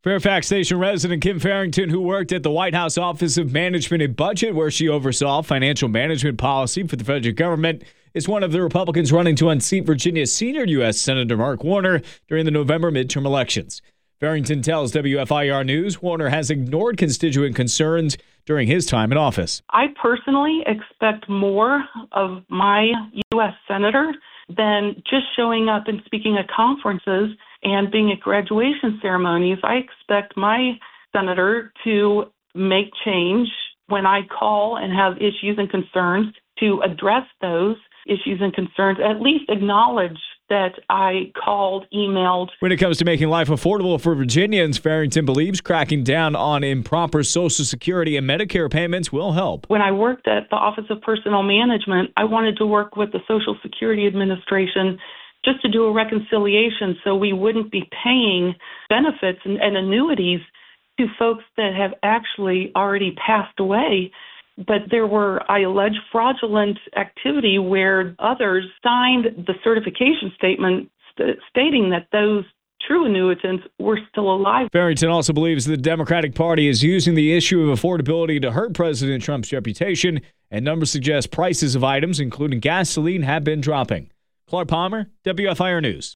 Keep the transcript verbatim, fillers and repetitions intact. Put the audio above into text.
Fairfax Station resident Kim Farrington, who worked at the White House Office of Management and Budget, where she oversaw financial management policy for the federal government, is one of the Republicans running to unseat Virginia's senior U S Senator Mark Warner during the November midterm elections. Farrington tells W F I R News Warner has ignored constituent concerns during his time in office. I personally expect more of my U S Senator than just showing up and speaking at conferences and being at graduation ceremonies. I expect my senator to make change when I call and have issues and concerns, to address those issues and concerns, at least acknowledge that I called, emailed. When it comes to making life affordable for Virginians, Farrington believes cracking down on improper Social Security and Medicare payments will help. When I worked at the Office of Personnel Management, I wanted to work with the Social Security Administration just to do a reconciliation so we wouldn't be paying benefits and, and annuities to folks that have actually already passed away. But there were, I allege, fraudulent activity where others signed the certification statement st- stating that those true annuitants were still alive. Farrington also believes the Democratic Party is using the issue of affordability to hurt President Trump's reputation, and numbers suggest prices of items, including gasoline, have been dropping. Clark Palmer, W F I R News.